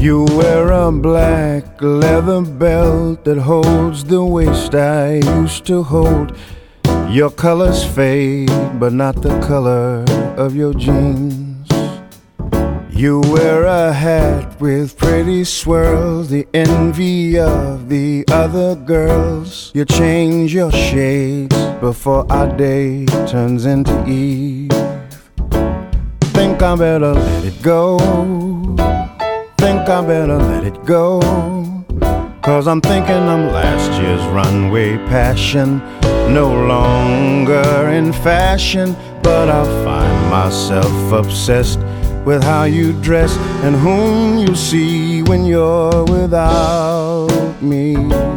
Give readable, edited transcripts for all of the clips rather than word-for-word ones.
You wear a black leather belt that holds the waist I used to hold. Your colors fade, but not the color of your jeans. You wear a hat with pretty swirls, the envy of the other girls. You change your shades before our day turns into eve. Think I better let it go. Think I better let it go. 'Cause I'm thinking I'm last year's runway passion, no longer in fashion. But I find myself obsessed with how you dress and whom you see when you're without me.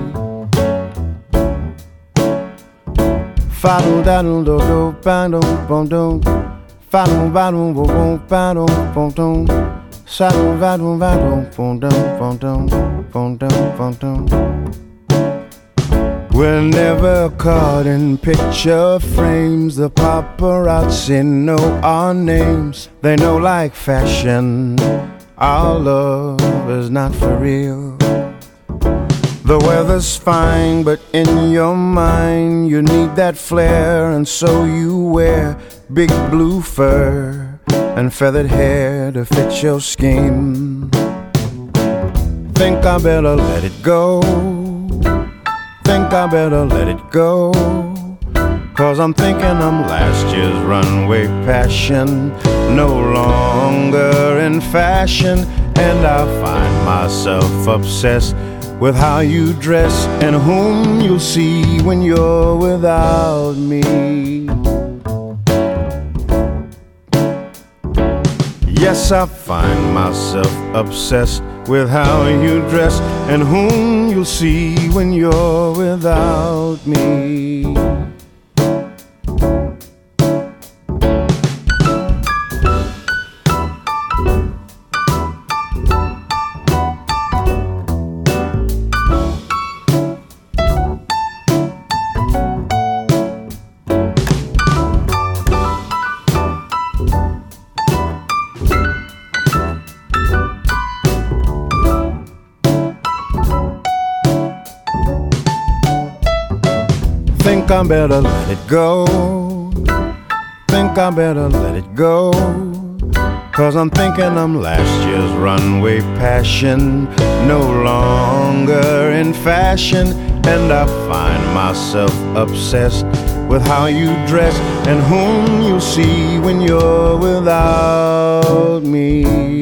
Fa-do da do do do ba do bom dum. Fa-do ba do bo bom ba do bom dum. Sa-do va do va do bom dum bom dum bom dum bom dum. We're never caught in picture frames. The paparazzi know our names. They know like fashion, our love is not for real. The weather's fine, but in your mind you need that flair. And so you wear big blue fur and feathered hair to fit your scheme. Think I better let it go. Think I better let it go. 'Cause I'm thinking I'm last year's runway passion, no longer in fashion. And I find myself obsessed with how you dress and whom you'll see when you're without me. Yes, I find myself obsessed with how you dress and whom you'll see when you're without me. Think I better let it go. Think I better let it go. 'Cause I'm thinking I'm last year's runway passion, no longer in fashion. And I find myself obsessed with how you dress and whom you'll see when you're without me.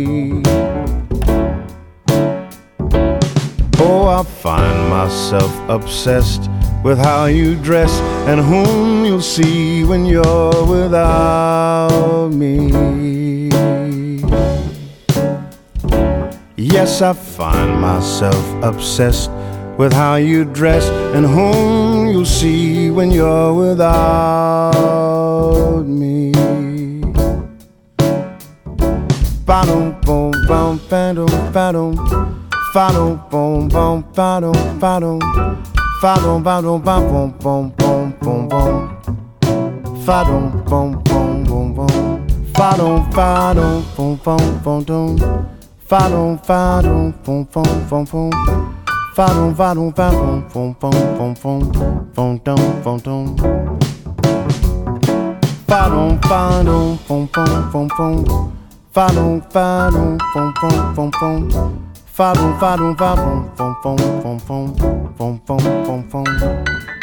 Oh, I find myself obsessed with how you dress and whom you'll see when you're without me. Yes, I find myself obsessed with how you dress and whom you'll see when you're without me. Ba-dum bum bum ba-dum ba-dum. Fa-dum bum bum ba-dum ba-dum. Fa-dum ba-dum ba-bum bum bum bum bum. Fa-dum bum bum bum bum. Fa-dum fa-dum bum bum bum dum. Fa-dum fa-dum bum bum bum bum. Fa-dum fa-dum ba-bum bum bum bum bum. Bum dum bum dum. Fa-dum fa-dum bum bum bum bum. Fa-dum fa-dum bum bum bum bum. Fa-dum fa-dum ba-bum bum bum bum bum. Bum bum bum bum.